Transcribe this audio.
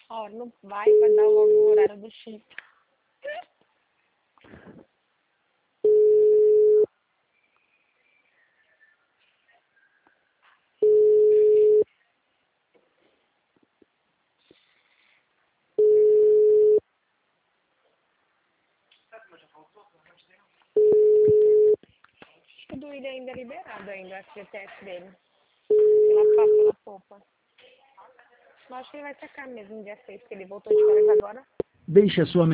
Ó, não vai dar logo o horário do chip. O do William ainda é liberado ainda, o FGTS dele. Pela popa. Eu acho que ele vai sacar mesmo no dia 6, porque ele voltou de férias agora. Deixe a sua